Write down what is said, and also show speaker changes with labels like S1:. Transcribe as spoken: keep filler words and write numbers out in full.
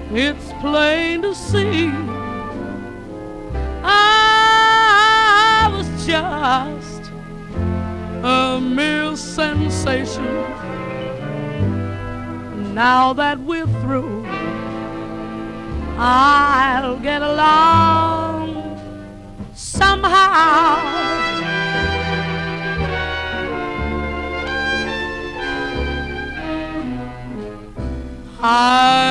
S1: It's plain to see I was just a mere sensation. Now that we're through, I'll get along somehow. I